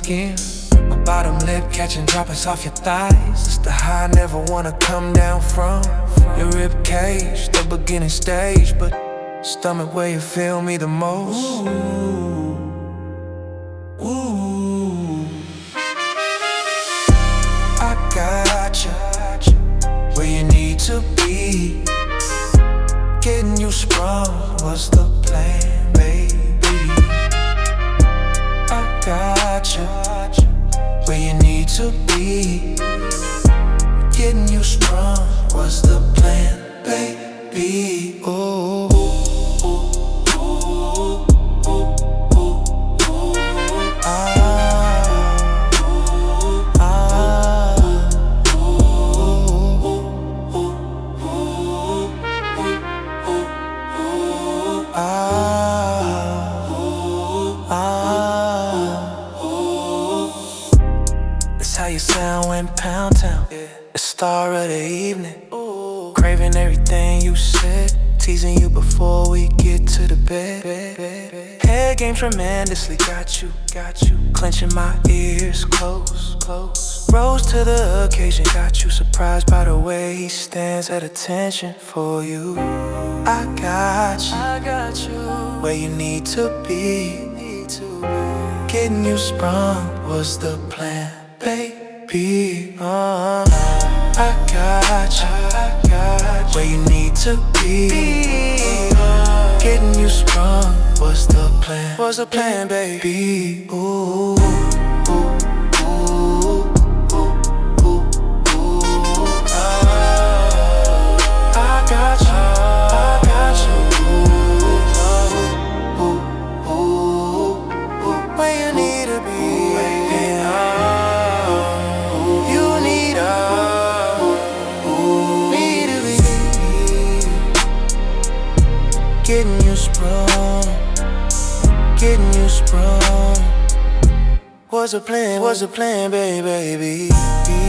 skin. My bottom lip catching droplets off your thighs. It's the high I never wanna come down from. Your rib cage, the beginning stage, but stomach where you feel me the most. Ooh, ooh. I got you where you need to be. Getting you sprung was the plan, baby. I got you where you need to be. Getting you sprung was the plan, baby. Oh. That's how you sound when Pound Town, the star of the evening. Craving everything you said, teasing you before we get to the bed. Head game tremendously, got you, clenching my ears close. Rose to the occasion, got you surprised by the way he stands at attention for you. I got you where you need to be. Getting you sprung was the plan, baby. I got you where you need to be. Getting you sprung was the plan, baby. Ooh. Getting you sprung was a plan, baby.